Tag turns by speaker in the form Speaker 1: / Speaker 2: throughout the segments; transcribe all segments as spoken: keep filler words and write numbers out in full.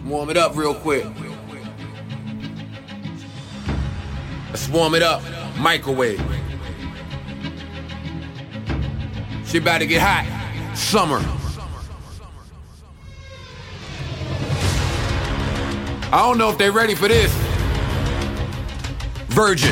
Speaker 1: Warm it up real quick. Let's warm it up. Microwave. Shit about to get hot. Summer. I don't know if they're ready for this. Virgin.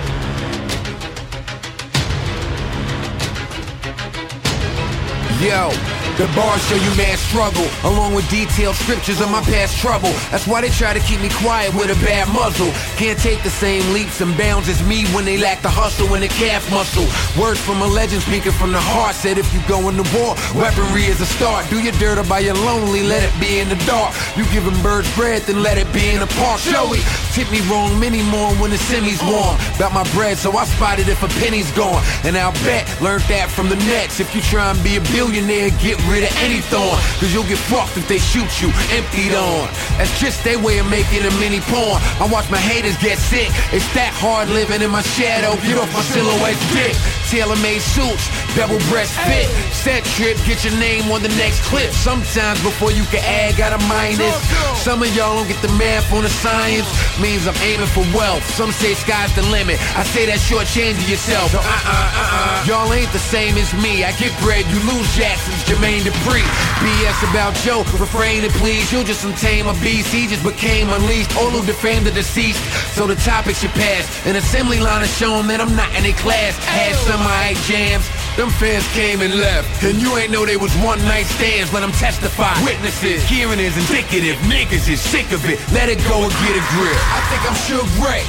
Speaker 1: Yo, the bars show you mad struggle, along with detailed scriptures of my past trouble. That's why they try to keep me quiet with a bad muzzle. Can't take the same leaps and bounds as me when they lack the hustle and the calf muscle. Words from a legend speaking from the heart said if you go into war, weaponry is a start. Do your dirt by your lonely, let it be in the dark. You giving birds bread, then let it be in the park. Joey, tip me wrong many more when the semi's warm. Got my bread, so I spotted if a penny's gone. And I'll bet, learned that from the Nets. If you try and be a billionaire, get rid of any thorn, cause you'll get fucked if they shoot you emptied on. That's just their way of making a mini porn. I watch my haters get sick. It's that hard living in my shadow. Get off my silhouette dick. Tailor-made suits, double breast fit. Set trip, get your name on the next clip. Sometimes before you can add, got a minus. Some of y'all don't get the math on the science. Means I'm aiming for wealth. Some say sky's the limit. I say that shortchanging yourself. Uh-uh, uh-uh. Y'all ain't the same as me. I get bread, you lose Jackson's Jermaine Dupri. B S about Joe, refrain and please. You'll just untame a beast. He just became unleashed. All who defame the deceased. So the topic should pass. An assembly line to show them that I'm not in a class. Had some I jams. Them fans came and left. And you ain't know they was one night stands. Let them testify. Witnesses. Hearing is indicative. Niggas is sick of it. Let it go and get a grip. I think I'm Suge Ray,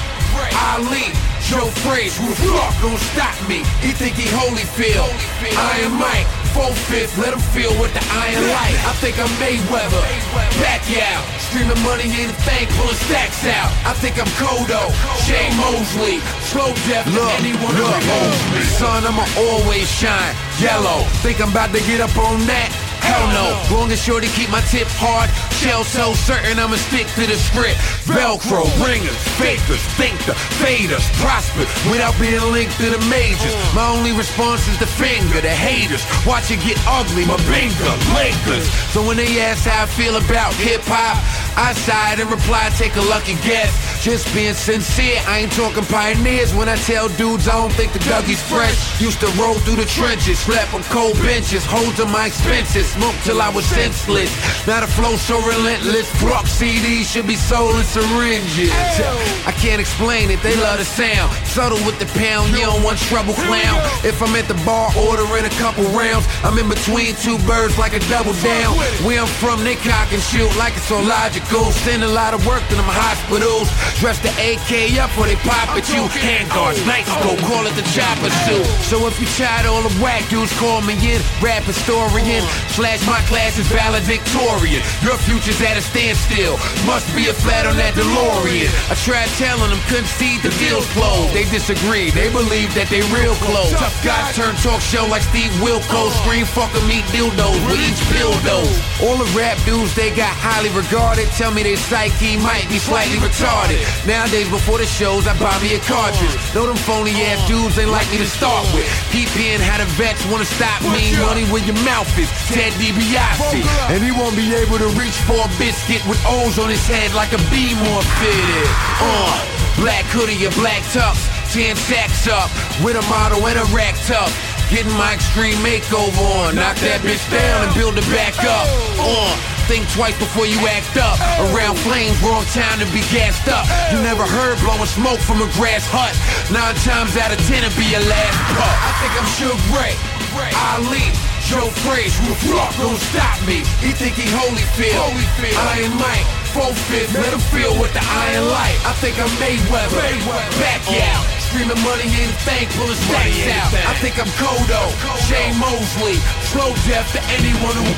Speaker 1: Ali, Joe Frazier. Who the fuck gon' stop me? He think he Holyfield. Iron Mike. Four-fifth, let him feel what the iron like. I think I'm Mayweather, Pacquiao, streaming money in the bank, pulling stacks out. I think I'm Kodo, Shane Mosley, slow death to anyone who owes me. Son, I'ma always shine, yellow. Think I'm about to get up on that? Hell no, long as shorty keep my tip hard. Shell so certain I'ma stick to the script. Velcro, ringers, fakers, think the faders, prosper without being linked to the majors. My only response is the finger, the haters. Watch it get ugly, my bingo, Lakers. So when they ask how I feel about hip-hop, I sighed and replied, take a lucky guess. Just being sincere, I ain't talking pioneers when I tell dudes I don't think the Dougie's fresh. Used to roll through the trenches, slept on cold benches, hold to my expenses, smoked till I was senseless. Now the flow so relentless, rock C Ds should be sold in syringes. I can't explain it, they love the sound. Subtle with the pound, you don't want trouble, clown. If I'm at the bar ordering a couple rounds, I'm in between two birds like a double down. Where I'm from, they cock and shoot like it's all logical. Send a lot of work to them hospitals. Dress the A K up or they pop at you. Handguards, night scope, call it the chopper suit. So if you tried all the whack dudes, call me in. Rap historian, slash my class is valedictorian. Your future's at a standstill. Must be a flat on that DeLorean. I tried telling them, couldn't see the deal's closed. They disagree, they believe that they real close. Tough guys turn talk show like Steve Wilkos. Scream fuckin' meet dildos with each dildo. All the rap dudes they got highly regarded. Tell me their psyche might be slightly retarded. Nowadays before the shows I buy me a cartridge. Know them phony ass dudes ain't like me to start with. Peepin' how the vets wanna stop me. Money where your mouth is, Ted DiBiase. And he won't be able to reach for a biscuit with O's on his head like a beam or fitted. Uh, black hoodie or black tux, ten sacks up with a model and a rack tuck. Getting my extreme makeover on. Knock that bitch down and build it back up. Uh, think twice before you act up. Around flames, wrong time to be gassed up. You never heard blowing smoke from a grass hut. Nine times out of ten it'll be your last puff. I think I'm Suge Ray, Ali, Joe Frazier. Who the fuck gon' stop me? He think he Holyfield. Iron Mike, four-fifth, let him feel what the iron like. I think I'm Mayweather, Pacquiao. Streaming money in the bank, pulling stacks out. I think I'm Kodo, Shane Mosley. Slow death to anyone who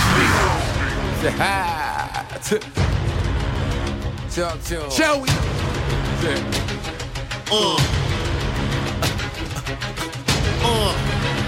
Speaker 1: opposed me. Talk to him. Shall we? Uh. Uh.